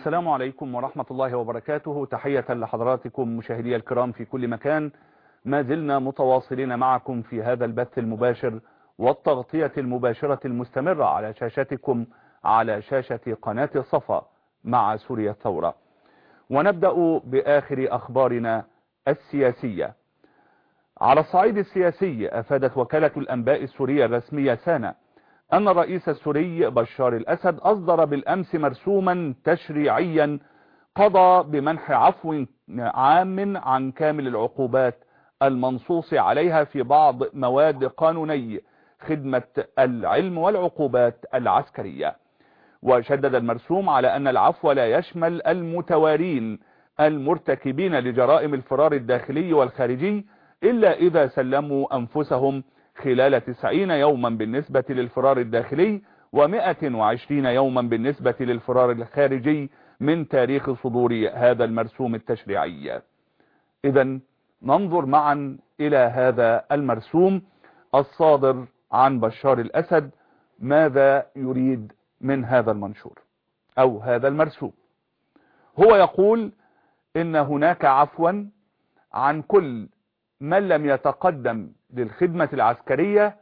السلام عليكم ورحمة الله وبركاته. تحية لحضراتكم مشاهدي الكرام في كل مكان. ما زلنا متواصلين معكم في هذا البث المباشر والتغطية المباشرة المستمرة على شاشتكم على شاشة قناة الصفا مع سوريا الثورة. ونبدأ بآخر أخبارنا السياسية. على الصعيد السياسي، أفادت وكالة الأنباء السورية الرسمية سانا أن الرئيس السوري بشار الأسد أصدر بالأمس مرسوما تشريعيا قضى بمنح عفو عام عن كامل العقوبات المنصوص عليها في بعض مواد قانوني خدمة العلم والعقوبات العسكرية. وشدد المرسوم على أن العفو لا يشمل المتوارين المرتكبين لجرائم الفرار الداخلي والخارجي إلا إذا سلموا أنفسهم خلال 90 يوما بالنسبة للفرار الداخلي و120 يوما بالنسبة للفرار الخارجي من تاريخ صدور هذا المرسوم التشريعي. إذن ننظر معا إلى هذا المرسوم الصادر عن بشار الأسد. ماذا يريد من هذا المنشور أو هذا المرسوم؟ هو يقول إن هناك عفوا عن كل من لم يتقدم للخدمة العسكرية،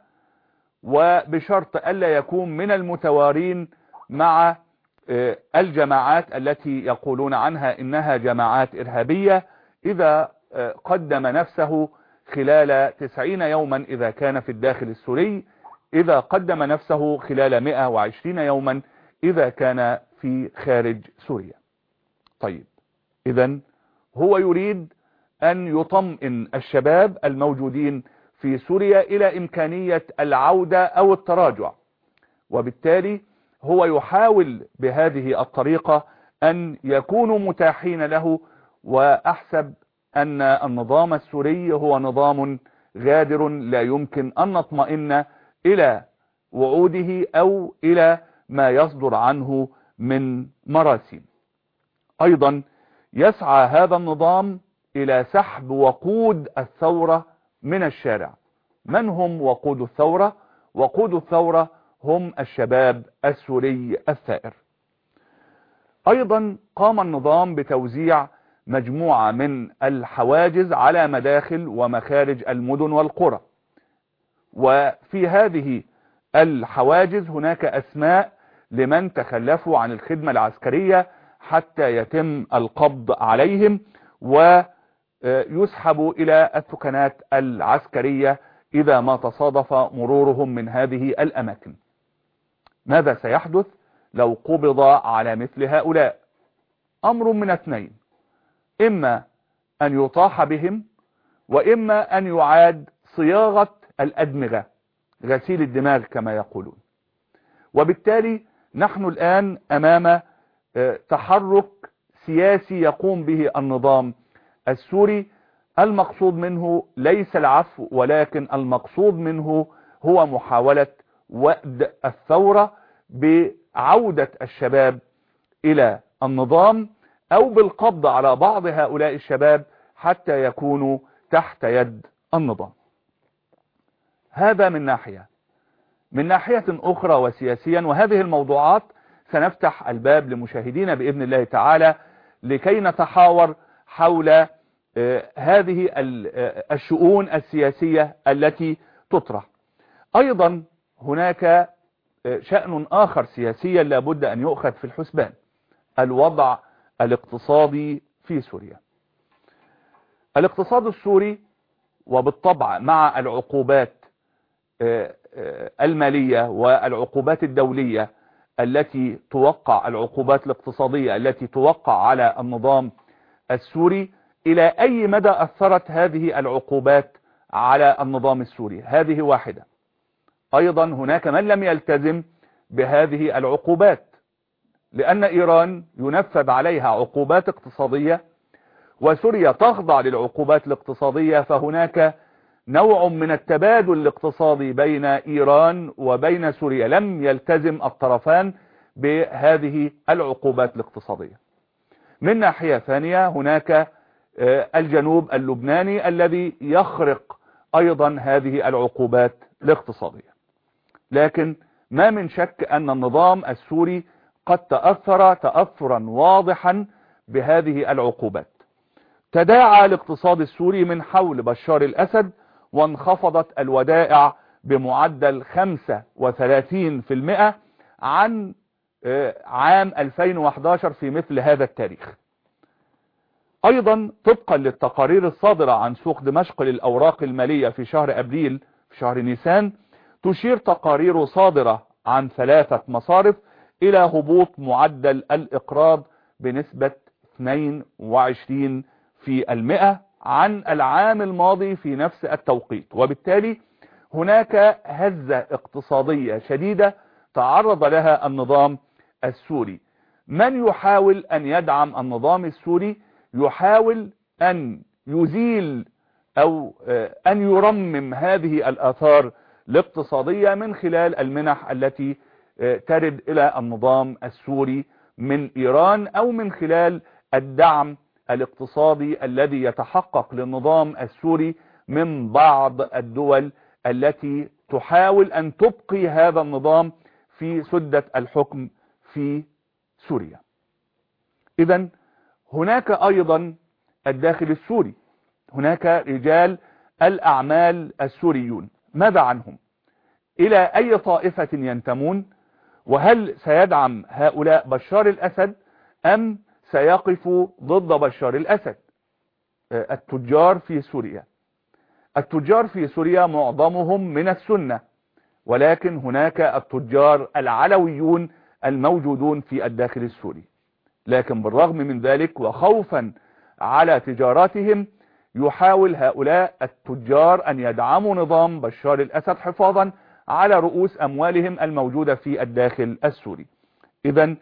وبشرط ألا يكون من المتوارين مع الجماعات التي يقولون عنها إنها جماعات إرهابية، إذا قدم نفسه خلال 90 يوما إذا كان في الداخل السوري، إذا قدم نفسه خلال 120 يوما إذا كان في خارج سوريا. طيب، إذن هو يريد أن يطمئن الشباب الموجودين في سوريا إلى إمكانية العودة أو التراجع، وبالتالي هو يحاول بهذه الطريقة أن يكونوا متاحين له. وأحسب أن النظام السوري هو نظام غادر لا يمكن أن نطمئن إلى وعوده أو إلى ما يصدر عنه من مراسيم. أيضا يسعى هذا النظام إلى سحب وقود الثورة من الشارع. من هم وقود الثورة؟ وقود الثورة هم الشباب السوري الثائر. أيضا قام النظام بتوزيع مجموعة من الحواجز على مداخل ومخارج المدن والقرى، وفي هذه الحواجز هناك أسماء لمن تخلفوا عن الخدمة العسكرية حتى يتم القبض عليهم ويسحبوا إلى الثكنات العسكرية إذا ما تصادف مرورهم من هذه الأماكن. ماذا سيحدث لو قبض على مثل هؤلاء؟ أمر من اثنين: إما أن يطاح بهم، وإما أن يعاد صياغة الأدمغة، غسيل الدماغ كما يقولون. وبالتالي نحن الآن أمام تحرك سياسي يقوم به النظام السوري. المقصود منه ليس العفو، ولكن المقصود منه هو محاولة وأد الثورة بعودة الشباب إلى النظام، أو بالقبض على بعض هؤلاء الشباب حتى يكونوا تحت يد النظام. هذا من ناحية. من ناحية أخرى وسياسيا، وهذه الموضوعات سنفتح الباب لمشاهدينا بإذن الله تعالى لكي نتحاور حول هذه الشؤون السياسية التي تطرح. أيضا هناك شأن آخر سياسيا لابد أن يؤخذ في الحسبان: الوضع الاقتصادي في سوريا. الاقتصاد السوري، وبالطبع مع العقوبات المالية والعقوبات الدولية التي توقع، العقوبات الاقتصادية التي توقع على النظام السوري، إلى أي مدى أثرت هذه العقوبات على النظام السوري؟ هذه واحدة. أيضا هناك من لم يلتزم بهذه العقوبات، لأن إيران ينفذ عليها عقوبات اقتصادية وسوريا تخضع للعقوبات الاقتصادية، فهناك نوع من التبادل الاقتصادي بين إيران وبين سوريا. لم يلتزم الطرفان بهذه العقوبات الاقتصادية. من ناحية ثانية هناك الجنوب اللبناني الذي يخرق أيضا هذه العقوبات الاقتصادية. لكن ما من شك أن النظام السوري قد تأثر تأثرا واضحا بهذه العقوبات. تداعى الاقتصاد السوري من حول بشار الأسد، وانخفضت الودائع بمعدل 35% عن عام 2011 في مثل هذا التاريخ. أيضا طبقا للتقارير الصادرة عن سوق دمشق للأوراق المالية في شهر أبريل في شهر نيسان، تشير تقارير صادرة عن 3 مصارف إلى هبوط معدل الإقراض بنسبة 22% عن العام الماضي في نفس التوقيت، وبالتالي هناك هزة اقتصادية شديدة تعرض لها النظام السوري. من يحاول أن يدعم النظام السوري يحاول أن يزيل أو أن يرمم هذه الآثار الاقتصادية من خلال المنح التي ترد إلى النظام السوري من إيران، أو من خلال الدعم الاقتصادي الذي يتحقق للنظام السوري من بعض الدول التي تحاول أن تبقي هذا النظام في سدة الحكم في سوريا. إذن هناك أيضا الداخل السوري، هناك رجال الأعمال السوريون، ماذا عنهم؟ إلى أي طائفة ينتمون؟ وهل سيدعم هؤلاء بشار الأسد أم سيقفوا ضد بشار الأسد؟ التجار في سوريا، التجار في سوريا معظمهم من السنة، ولكن هناك التجار العلويون الموجودون في الداخل السوري. لكن بالرغم من ذلك وخوفا على تجاراتهم يحاول هؤلاء التجار أن يدعموا نظام بشار الأسد حفاظا على رؤوس أموالهم الموجودة في الداخل السوري. إذن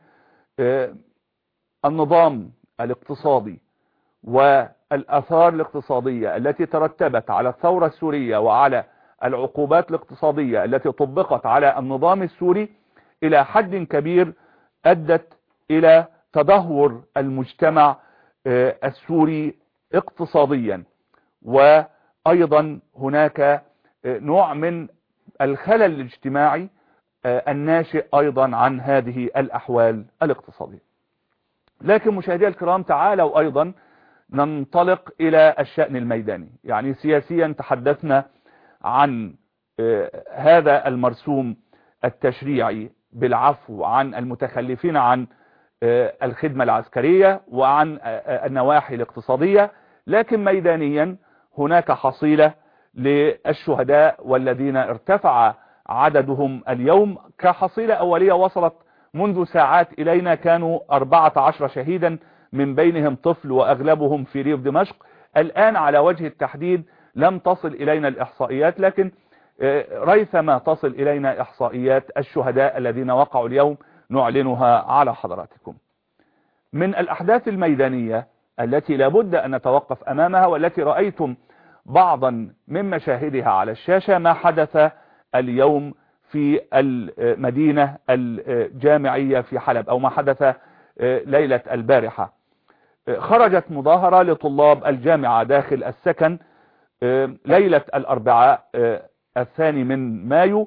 النظام الاقتصادي والآثار الاقتصادية التي ترتبت على الثورة السورية وعلى العقوبات الاقتصادية التي طبقت على النظام السوري إلى حد كبير أدت إلى تدهور المجتمع السوري اقتصاديا، وأيضا هناك نوع من الخلل الاجتماعي الناشئ أيضا عن هذه الأحوال الاقتصادية. لكن مشاهدي الكرام، تعالوا أيضا ننطلق إلى الشأن الميداني. يعني سياسيا تحدثنا عن هذا المرسوم التشريعي بالعفو عن المتخلفين عن الخدمة العسكرية وعن النواحي الاقتصادية، لكن ميدانيا هناك حصيلة للشهداء والذين ارتفع عددهم اليوم. كحصيلة أولية وصلت منذ ساعات إلينا كانوا 14 شهيدا، من بينهم طفل وأغلبهم في ريف دمشق. الآن على وجه التحديد لم تصل إلينا الإحصائيات، لكن ريثما تصل إلينا إحصائيات الشهداء الذين وقعوا اليوم نعلنها على حضراتكم. من الأحداث الميدانية التي لابد أن نتوقف أمامها والتي رأيتم بعضا من مشاهدها على الشاشة ما حدث اليوم في المدينة الجامعية في حلب، أو ما حدث ليلة البارحة. خرجت مظاهرة لطلاب الجامعة داخل السكن ليلة الأربعاء 2 مايو،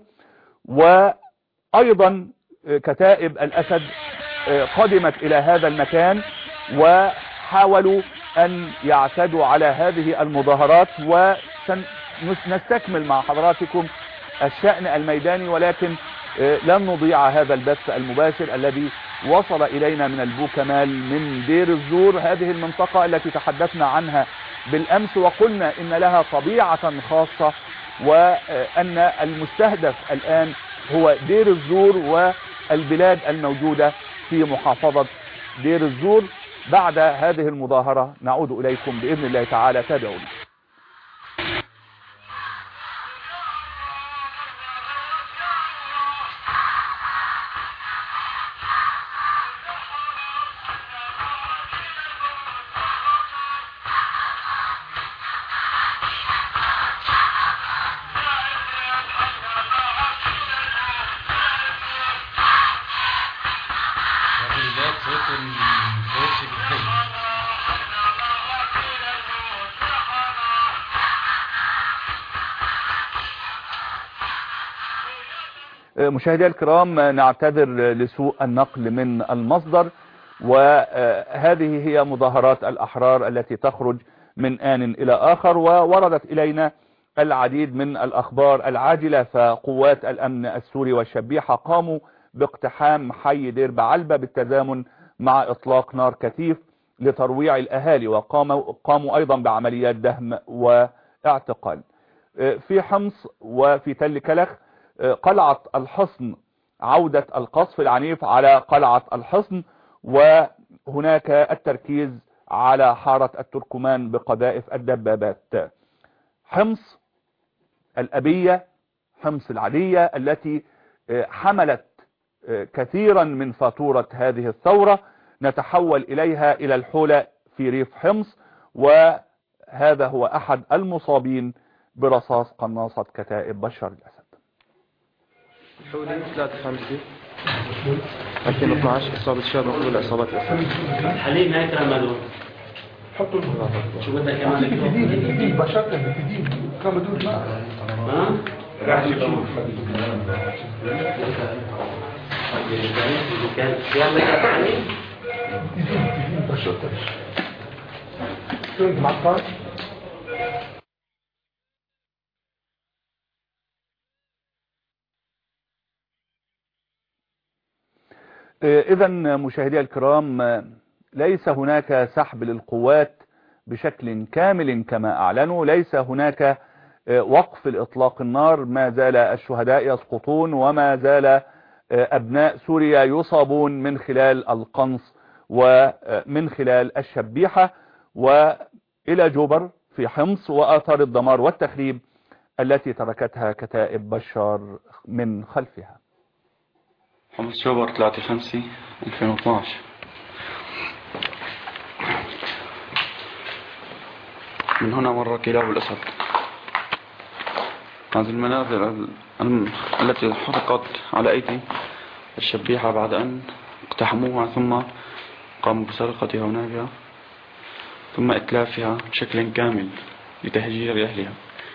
وأيضا كتائب الأسد قدمت إلى هذا المكان وحاولوا أن يعتدوا على هذه المظاهرات، ونستكمل مع حضراتكم الشأن الميداني، ولكن لن نضيع هذا البث المباشر الذي وصل إلينا من البوكمال من دير الزور، هذه المنطقة التي تحدثنا عنها بالأمس وقلنا إن لها طبيعة خاصة، وأن المستهدف الآن هو دير الزور والبلاد الموجودة في محافظة دير الزور. بعد هذه المظاهرة نعود إليكم بإذن الله تعالى، تابعوني. مشاهدي الكرام، نعتذر لسوء النقل من المصدر، وهذه هي مظاهرات الأحرار التي تخرج من آن إلى آخر، ووردت إلينا العديد من الأخبار العاجلة. فقوات الأمن السوري والشبيحة قاموا باقتحام حي دير بعلبة بالتزامن مع إطلاق نار كثيف لترويع الأهالي، وقاموا أيضا بعمليات دهم واعتقال. في حمص وفي تل كلخ قلعة الحصن، عودة القصف العنيف على قلعة الحصن، وهناك التركيز على حارة التركمان بقذائف الدبابات. حمص الأبية، حمص العادية التي حملت كثيرا من فاتورة هذه الثورة، نتحول إليها إلى الحولة في ريف حمص، وهذا هو أحد المصابين برصاص قناصة كتائب بشار الأسد. حولي 3/5 2012 إصابة شاب مقبول عصابات الأسد. حليب ما يكرم هذول. حطوا شو بدك كمان؟ جديد بشرته جديد كم بدون ماء. ها؟ راح يشوف. يلا يا حليب. جديد بشرته. كنت معطل. إذا مشاهدي الكرام، ليس هناك سحب للقوات بشكل كامل كما أعلنوا، ليس هناك وقف لإطلاق النار، ما زال الشهداء يسقطون، وما زال أبناء سوريا يصابون من خلال القنص ومن خلال الشبيحة وإلى جوبر في حمص، وآثار الدمار والتخريب التي تركتها كتائب بشار من خلفها. حمص جوبر 3/5/2012. من هنا مر كلاب الأسد. هذه المنازل التي حرقت على أيدي الشبيحة بعد أن اقتحموها، ثم قاموا بسرقتها ونهبها، ثم إتلافها بشكل كامل لتهجير أهلها.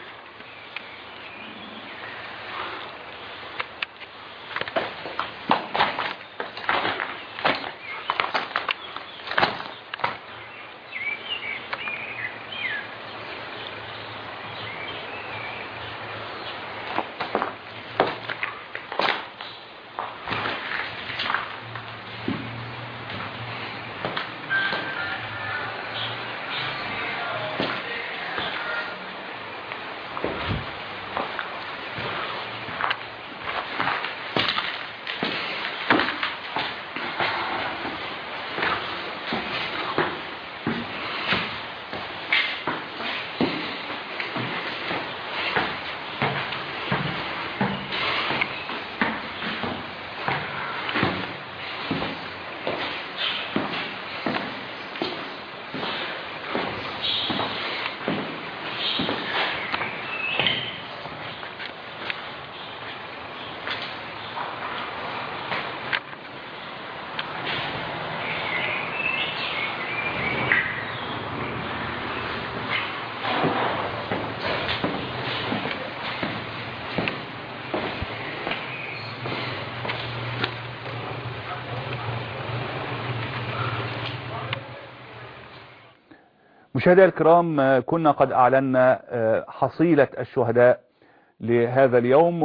مشاهدينا الكرام، كنا قد أعلنا حصيلة الشهداء لهذا اليوم،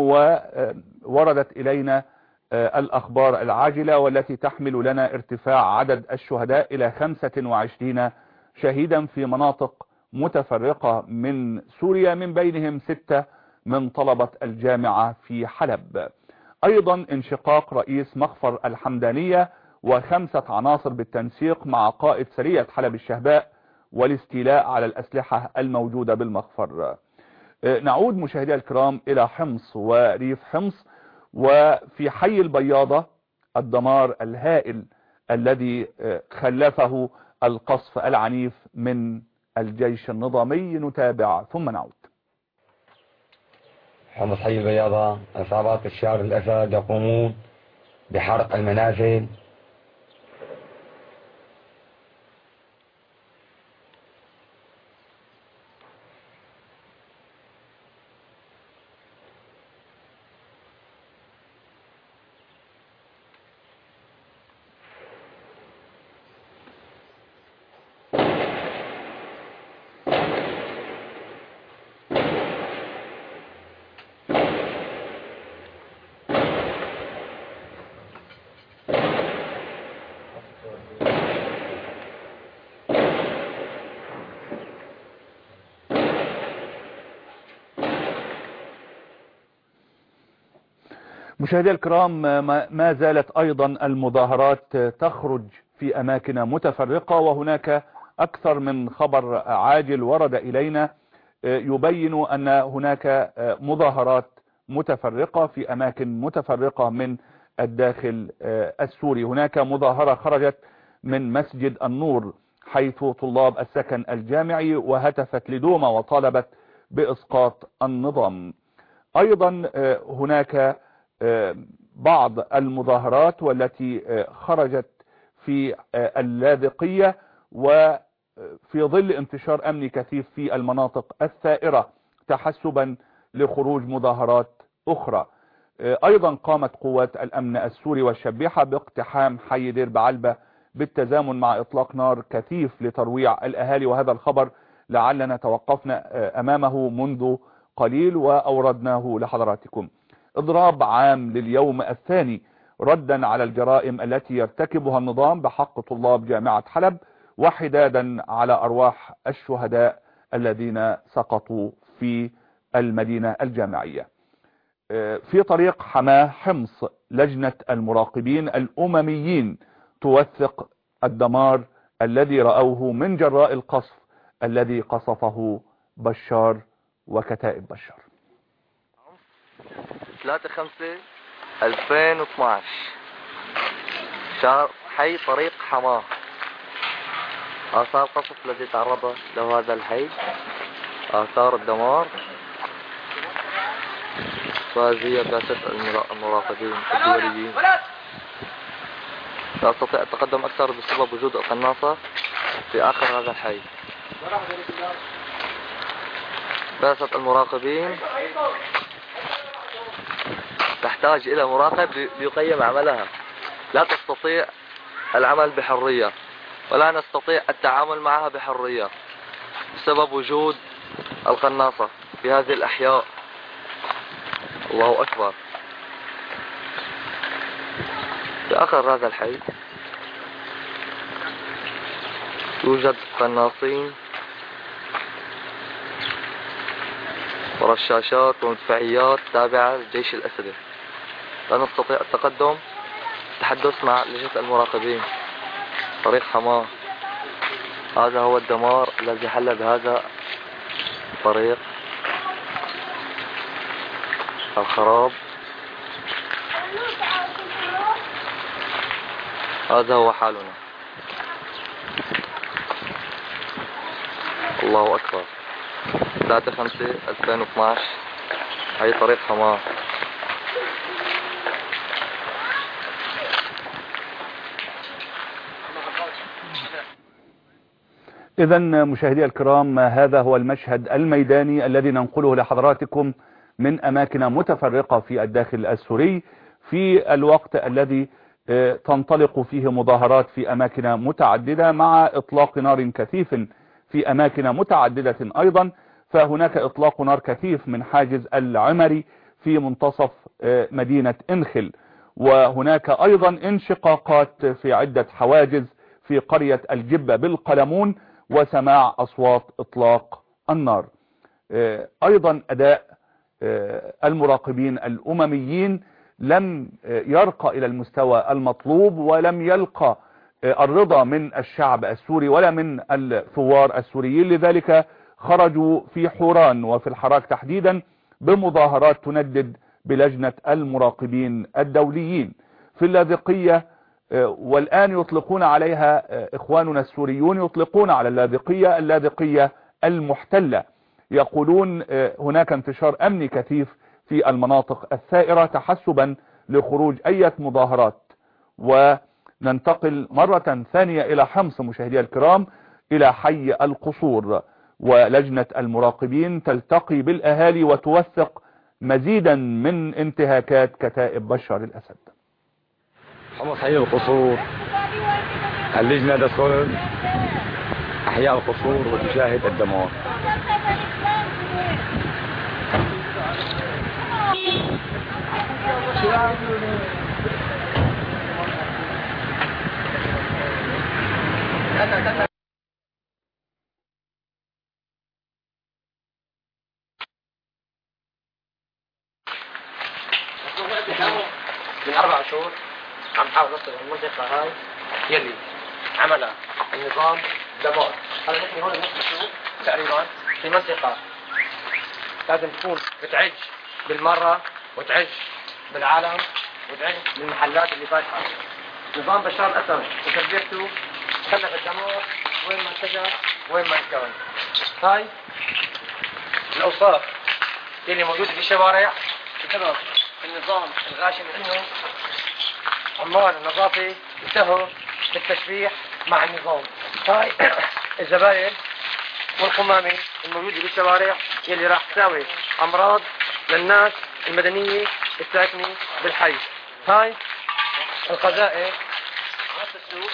ووردت إلينا الأخبار العاجلة والتي تحمل لنا ارتفاع عدد الشهداء إلى 25 شهيدا في مناطق متفرقة من سوريا، من بينهم 6 من طلبة الجامعة في حلب. أيضا انشقاق رئيس مخفر الحمدانية و5 عناصر بالتنسيق مع قائد سرية حلب الشهباء والاستيلاء على الأسلحة الموجودة بالمخفر. نعود مشاهدي الكرام إلى حمص وريف حمص، وفي حي البياضة الدمار الهائل الذي خلفه القصف العنيف من الجيش النظامي. نتابع ثم نعود. حمص حي البياضة، عصابات بشار الأسد يقومون بحرق المنازل مشاهدي الكرام، ما زالت أيضا المظاهرات تخرج في أماكن متفرقة، وهناك أكثر من خبر عاجل ورد إلينا يبين أن هناك مظاهرات متفرقة في أماكن متفرقة من الداخل السوري. هناك مظاهرة خرجت من مسجد النور حيث طلاب السكن الجامعي وهتفت لدوما وطالبت بإسقاط النظام. أيضا هناك بعض المظاهرات والتي خرجت في اللاذقية وفي ظل انتشار أمني كثيف في المناطق الثائرة تحسبا لخروج مظاهرات أخرى. أيضا قامت قوات الأمن السوري والشبيحة باقتحام حي دير بعلبة بالتزامن مع إطلاق نار كثيف لترويع الأهالي، وهذا الخبر لعلنا توقفنا أمامه منذ قليل وأوردناه لحضراتكم. إضراب عام لليوم الثاني ردا على الجرائم التي يرتكبها النظام بحق طلاب جامعة حلب وحدادا على أرواح الشهداء الذين سقطوا في المدينة الجامعية. في طريق حماه حمص لجنة المراقبين الأمميين توثق الدمار الذي رأوه من جراء القصف الذي قصفه بشار وكتائب بشار. 3/5/2012 شهر حي طريق حماه. آثار القصف الذي تعرض له هذا الحي، آثار الدمار، وهذه بعثة المراقبين الدوليين. لا أستطيع التقدم أكثر بسبب وجود القناصة في آخر هذا الحي. بعثة المراقبين تحتاج إلى مراقب ليقيم عملها، لا تستطيع العمل بحرية ولا نستطيع التعامل معها بحرية بسبب وجود القناصة في هذه الأحياء. الله أكبر. في آخر هذا الحي يوجد قناصين ورشاشات ومدفعيات تابعة للجيش الأسدي. لا نستطيع التقدم التحدث مع لجنة المراقبين. طريق حماه، هذا هو الدمار الذي حل بهذا الطريق، الخراب. هذا هو حالنا. الله أكبر. 3/5/2012 أي طريق حماه. إذن مشاهدي الكرام، هذا هو المشهد الميداني الذي ننقله لحضراتكم من أماكن متفرقة في الداخل السوري في الوقت الذي تنطلق فيه مظاهرات في أماكن متعددة مع إطلاق نار كثيف في أماكن متعددة أيضا. فهناك إطلاق نار كثيف من حاجز العمري في منتصف مدينة إنخل، وهناك أيضا انشقاقات في عدة حواجز في قرية الجبة بالقلمون وسماع أصوات إطلاق النار. أيضا أداء المراقبين الأمميين لم يرقى إلى المستوى المطلوب ولم يلقى الرضا من الشعب السوري ولا من الثوار السوريين، لذلك خرجوا في حوران وفي الحراك تحديدا بمظاهرات تندد بلجنة المراقبين الدوليين. في اللاذقية والآن يطلقون عليها إخواننا السوريون، يطلقون على اللاذقية المحتلة. يقولون هناك انتشار أمني كثيف في المناطق الثائرة تحسبا لخروج أي مظاهرات. وننتقل مرة ثانية إلى حمص مشاهدي الكرام، إلى حي القصور، ولجنة المراقبين تلتقي بالأهالي وتوثق مزيدا من انتهاكات كتائب بشار الأسد. حمص حي القصور، اللجنة تدخل أحياء القصور وتشاهد الدمار. نصل المنطقة هاي يلي عملها النظام دمار. هذا نحن هون نحن تقريبا في منطقة لازم تكون بتعج بالمرة وتعج بالعالم وتعج بالمحلات اللي فاتحة. نظام بشار الأسد وتربيته خلف الدمار وين ما اتجه وين ما كان. هاي الأوصاف اللي موجودة في الشوارع بسبب النظام الغاشم انه عمال النظافة انتهوا بالتشبيح مع النظام. هاي الزباين والقمامة الموجودة بالشوارع يلي راح تساوي أمراض للناس المدنية الساكنة بالحي. هاي القذائف نفس السوق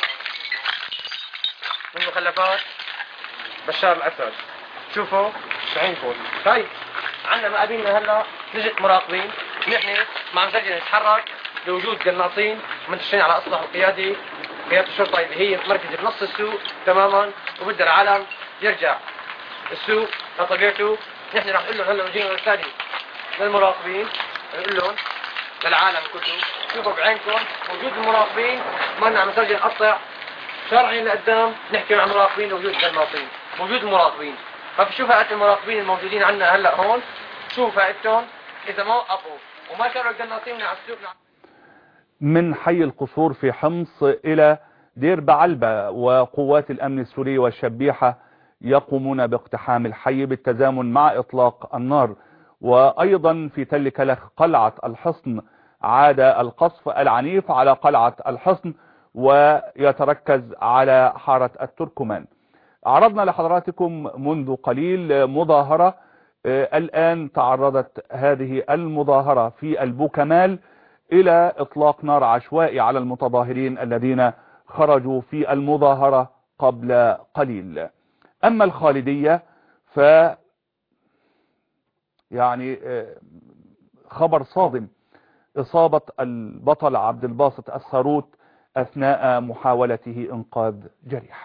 من مخلفات بشار الأسد. شوفوا بعينكم. هاي عندنا مقابلنا هلا لجنة مراقبين. نحن مع مسجل نتحرك لوجود قناصين منتشرين على أسطح القيادة قيادة الشرطة اللي هي مركزة بنص السوق تماما وبدأ العالم يرجع السوق لطبيعته. نحن راح نقول لهم هلا وجينا رسالة للمراقبين نقول لهم للعالم كله شوفوا بعينكم وجود المراقبين ما لنا مسجل نقطع شرعي لقدام نحكي مع المراقبين وجود قناصين موجود المراقبين. فشو فائدة المراقبين الموجودين عندنا هلا هون؟ شو فائدتهم إذا ما وقفوا وما شرعوا القناصين على السوق؟ من حي القصور في حمص إلى دير بعلبة وقوات الأمن السوري والشبيحة يقومون باقتحام الحي بالتزامن مع إطلاق النار. وأيضا في تل كلخ قلعة الحصن عاد القصف العنيف على قلعة الحصن ويتركز على حارة التركمان. عرضنا لحضراتكم منذ قليل مظاهرة الآن تعرضت هذه المظاهرة في البوكمال إلى إطلاق نار عشوائي على المتظاهرين الذين خرجوا في المظاهرة قبل قليل. أما الخالدية ف يعني خبر صادم إصابة البطل عبد الباسط الثروت أثناء محاولته إنقاذ جريح.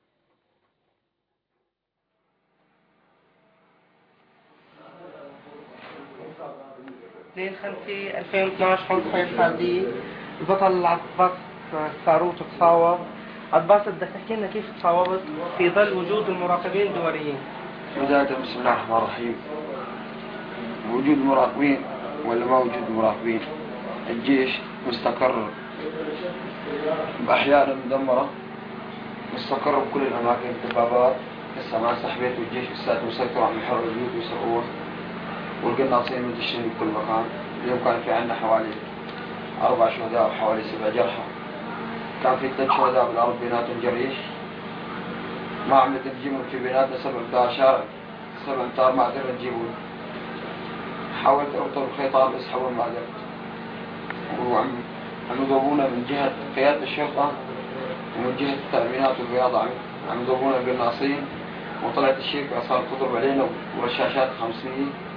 2/5/2012 حمص حي الخالدية. البطل عباس الثروت تصاوب. عباس بدك تحكي لنا كيف تصاوبت في ظل وجود المراقبين الدوليين؟ بداية بسم الله الرحمن الرحيم. وجود مراقبين ولا ما وجود مراقبين، الجيش مستقر بأحياء مدمرة، مستقر بكل الأماكن. الدبابات لسه ما سحبت والجيش لسه مسيطر على محور البيوت ويسرقوها، والقناصين منتشرين بكل مكان. اليوم كان في عندنا حوالي 4 شهداء وحوالي 7 جرحى. كان في 3 شهداء بالأرض بيناتهم جريح، ما عملت نجيبهم في بيناتنا 7 أمتار شارع، 7 أمتار ما قدرنا نجيبهم. حاولت أربط الخيطان بس حول ما قدرت. وعم يضربونا من جهة قيادة الشرطة ومن جهة التأمينات والرياضة، عم يضربونا بالناصين. وطلعت الشركة صار تضرب علينا ورشاشات 500.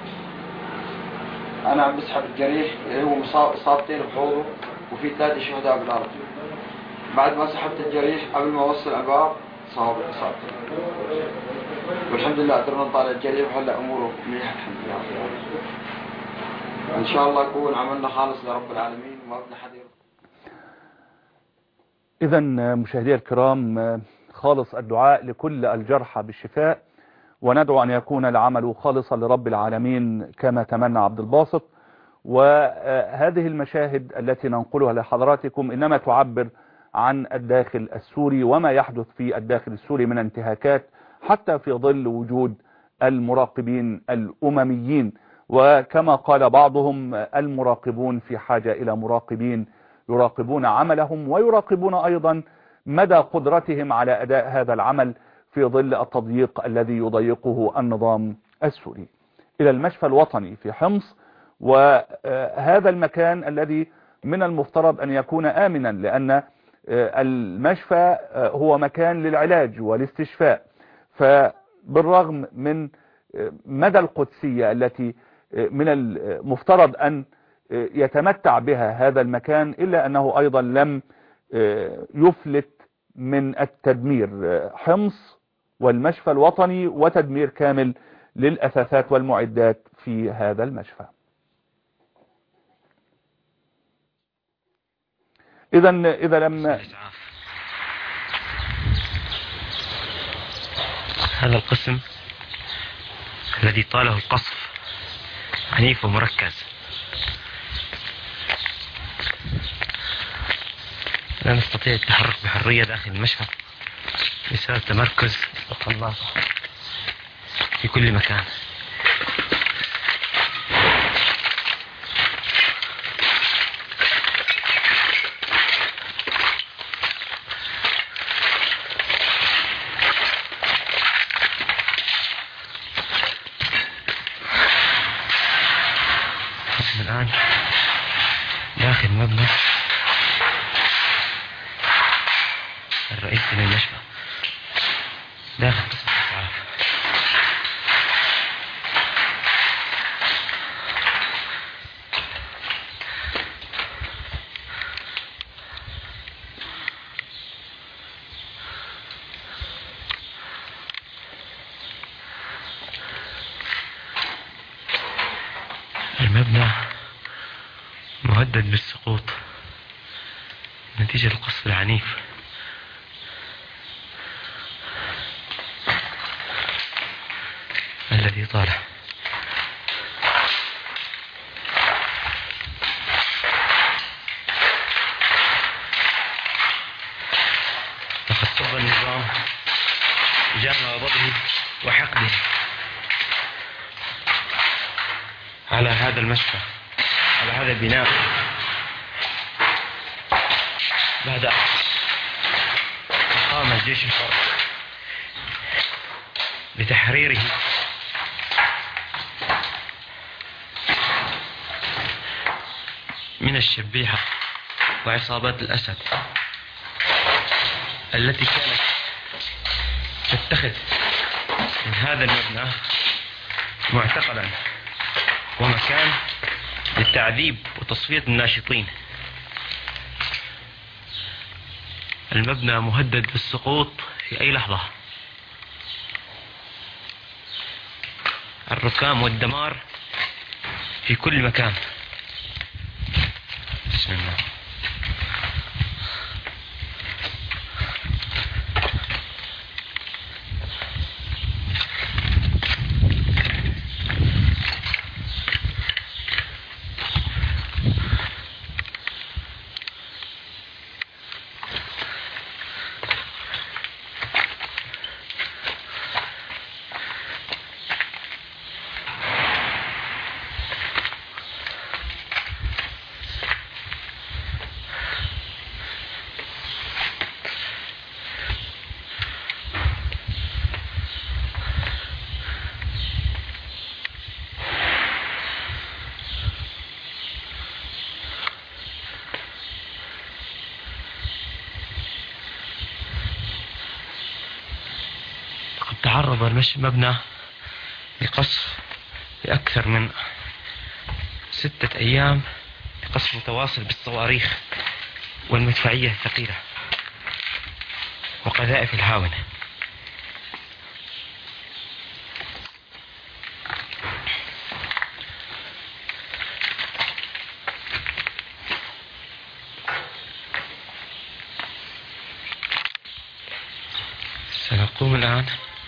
أنا عم بسحب الجريح اللي هو إصابتين بحوضه وفي 3 شهداء بالأرض. بعد ما سحبت الجريح قبل ما أوصل الباب صابت إصابتين، والحمد لله قدرنا نطالع الجريح وهلا أموره منيحة الحمد لله. إن شاء الله يكون عملنا خالص لرب العالمين وما بدنا حدا. إذا مشاهدي الكرام خالص الدعاء لكل الجرحى بالشفاء، وندعو أن يكون العمل خالصا لرب العالمين كما تمنى عبد الباسط. وهذه المشاهد التي ننقلها لحضراتكم إنما تعبر عن الداخل السوري وما يحدث في الداخل السوري من انتهاكات حتى في ظل وجود المراقبين الأمميين. وكما قال بعضهم المراقبون في حاجة إلى مراقبين يراقبون عملهم ويراقبون أيضا مدى قدرتهم على أداء هذا العمل في ظل التضييق الذي يضيقه النظام السوري. إلى المشفى الوطني في حمص، وهذا المكان الذي من المفترض أن يكون آمنا، لأن المشفى هو مكان للعلاج والاستشفاء. فبالرغم من مدى القدسية التي من المفترض أن يتمتع بها هذا المكان، إلا أنه أيضا لم يفلت من التدمير. حمص والمشفى الوطني وتدمير كامل للأثاثات والمعدات في هذا المشفى. إذا لم هذا القسم الذي طاله القصف عنيف ومركز، لا نستطيع التحرك بحرية داخل المشفى بسبب تمركز القناصة في كل مكان. الآن داخل مبنى الرئيسي للمشفى داخل قسم الإسعاف. المبنى مهدد بالسقوط نتيجة القصف العنيف. الذي طاله. لقد صب النظام بجانب غضبه وحقده على هذا المشفى، على هذا البناء، بعد أن قام الجيش الحر بتحريره من الشبيحة وعصابات الأسد التي كانت تتخذ من هذا المبنى معتقلا ومكان للتعذيب وتصفية الناشطين. المبنى مهدد بالسقوط في أي لحظة. الركام والدمار في كل مكان. بسم الله. تعرض المبنى لقصف لأكثر من 6 أيام، لقصف متواصل بالصواريخ والمدفعية الثقيلة وقذائف الهاونة. سنقوم الآن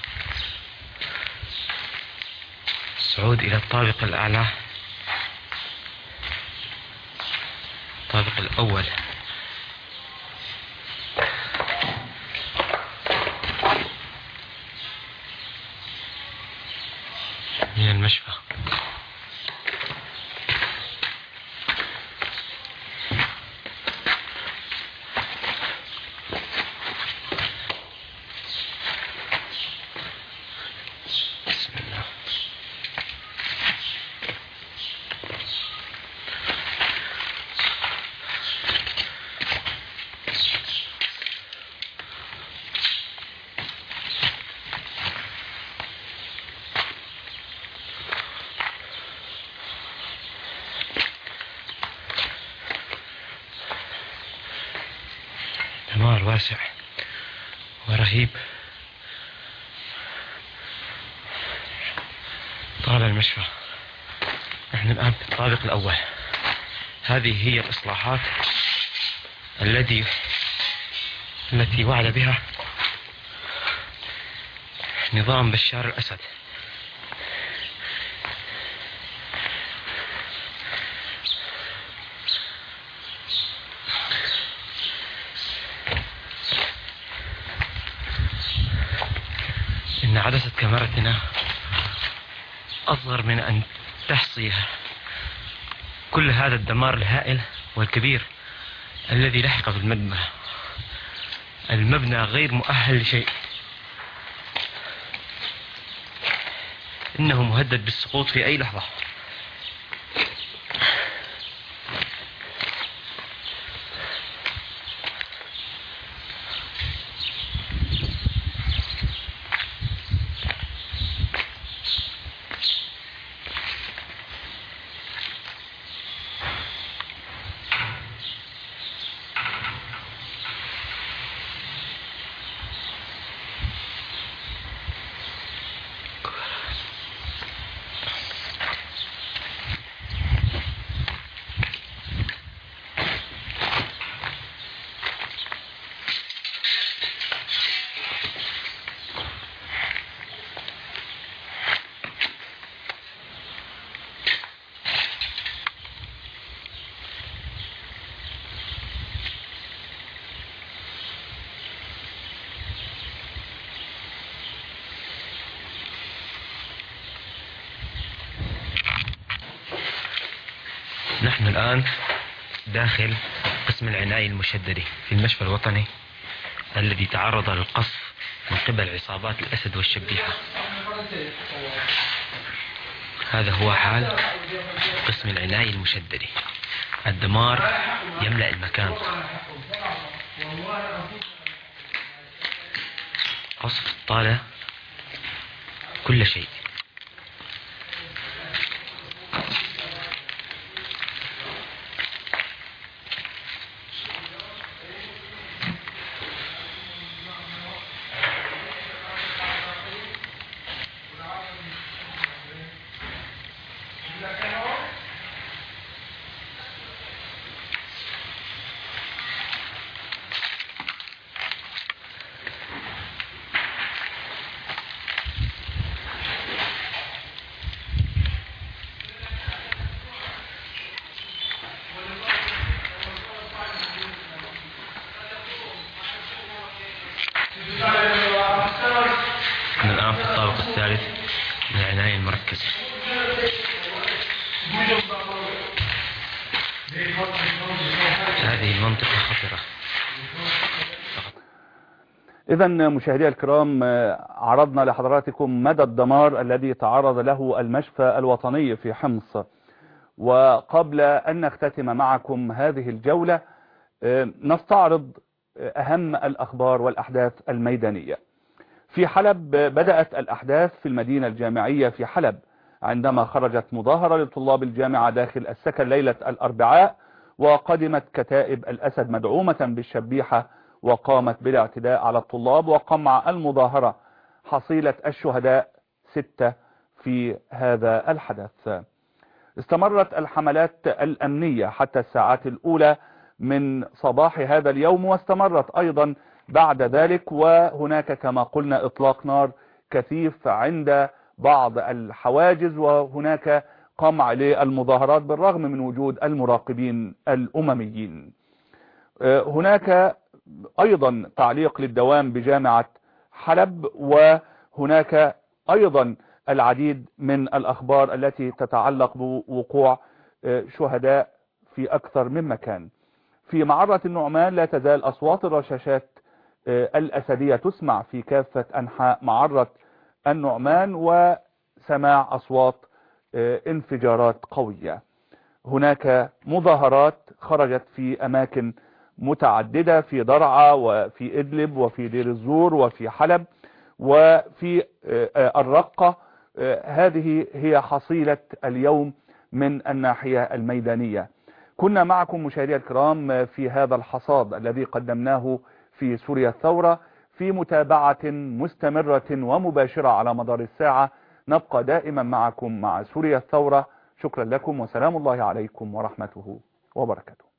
الصعود إلى الطابق الأعلى، الطابق الأول. من المشفى. دمار واسع ورهيب طال المشفى. نحن الآن في الطابق الأول. هذه هي الإصلاحات التي وعد بها نظام بشار الأسد. إن عدسة كاميرتنا أصغر من أن تحصي كل هذا الدمار الهائل والكبير الذي لحق بالمبنى. المبنى غير مؤهل لشيء، إنه مهدد بالسقوط في أي لحظة. نحن الآن داخل قسم العناية المشددة في المشفى الوطني الذي تعرض للقصف من قبل عصابات الأسد والشبيحة. هذا هو حال قسم العناية المشددة. الدمار يملأ المكان، قصف طال كل شيء. الآن في الطابق الثالث من العناية المركزة. هذه المنطقة خطرة. إذن مشاهدي الكرام، عرضنا لحضراتكم مدى الدمار الذي تعرض له المشفى الوطني في حمص. وقبل أن نختتم معكم هذه الجولة نستعرض أهم الأخبار والأحداث الميدانية. في حلب بدأت الأحداث في المدينة الجامعية في حلب عندما خرجت مظاهرة لطلاب الجامعة داخل السكن ليلة الأربعاء، وقدمت كتائب الأسد مدعومة بالشبيحة وقامت بالاعتداء على الطلاب وقمع المظاهرة. حصيلة الشهداء 6 في هذا الحدث. استمرت الحملات الأمنية حتى الساعات الأولى من صباح هذا اليوم، واستمرت أيضا بعد ذلك، وهناك كما قلنا إطلاق نار كثيف عند بعض الحواجز، وهناك قمع للمظاهرات بالرغم من وجود المراقبين الأمميين. هناك أيضا تعليق للدوام بجامعة حلب، وهناك أيضا العديد من الأخبار التي تتعلق بوقوع شهداء في أكثر من مكان. في معرة النعمان لا تزال أصوات الرشاشات الأسدية تسمع في كافة أنحاء معرة النعمان، وسماع أصوات انفجارات قوية. هناك مظاهرات خرجت في أماكن متعددة، في درعا وفي إدلب وفي دير الزور وفي حلب وفي الرقة. هذه هي حصيلة اليوم من الناحية الميدانية. كنا معكم مشاهدي الكرام في هذا الحصاد الذي قدمناه في سوريا الثورة في متابعة مستمرة ومباشرة على مدار الساعة. نبقى دائما معكم مع سوريا الثورة. شكرا لكم وسلام الله عليكم ورحمته وبركاته.